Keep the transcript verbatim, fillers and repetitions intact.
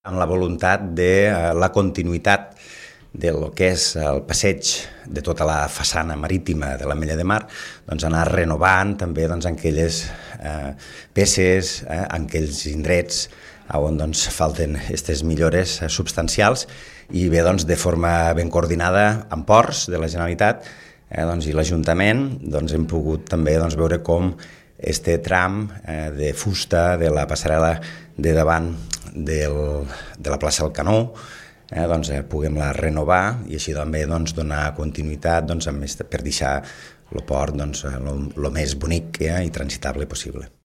amb la voluntat de eh, la continuïtat del que és el passeig de tota la façana marítima de l'Ametlla de Mar, doncs anar renovant també doncs, aquelles eh, peces, eh, aquells indrets on doncs, falten aquestes millores eh, substancials i bé, doncs, de forma ben coordinada amb Ports de la Generalitat eh, doncs, i l'Ajuntament doncs, hem pogut també doncs, veure com este tram eh, de fusta de la passarel·la de davant del, de la plaça del Canó Eh, doncs, eh, puguem-la renovar i així també doncs, donar continuïtat doncs, amb, per deixar el port doncs, el més bonic eh, i transitable possible.